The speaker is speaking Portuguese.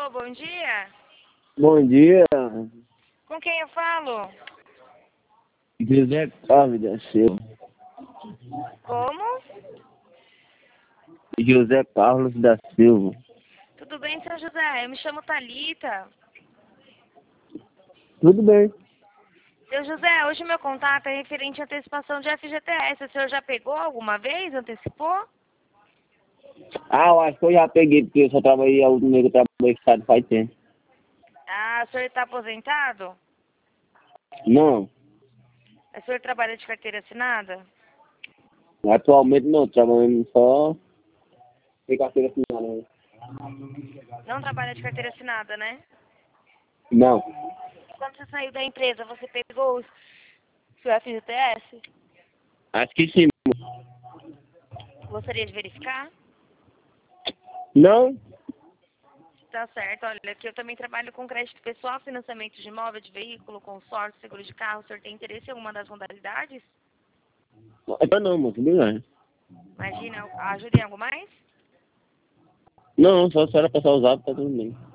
Alô, bom dia. Bom dia, Com quem eu falo? José Carlos da Silva. Como? José Carlos da Silva. Tudo bem, seu José? Eu me chamo Thalita. Tudo bem? Seu José, hoje meu contato é referente à antecipação de FGTS. O senhor já pegou alguma vez? Antecipou? Eu acho que eu já peguei, porque eu só trabalhei, a última vez que eu trabalhei estado faz tempo. Ah, o senhor está aposentado? Não, O senhor trabalha de carteira assinada? atualmente não, trabalhando só em carteira assinada, né? Não trabalha de carteira assinada, né? Não, Quando você saiu da empresa, você pegou o seu FGTS? acho que sim. Gostaria de verificar? Não? Tá certo. Olha, aqui eu também trabalho com crédito pessoal, financiamento de imóvel, de veículo, consórcio, seguro de carro. O senhor tem interesse em alguma das modalidades? Então não, moço, obrigado. Imagina, ajuda em algo mais? Não, só a senhora passar os hábitos, tá tudo bem.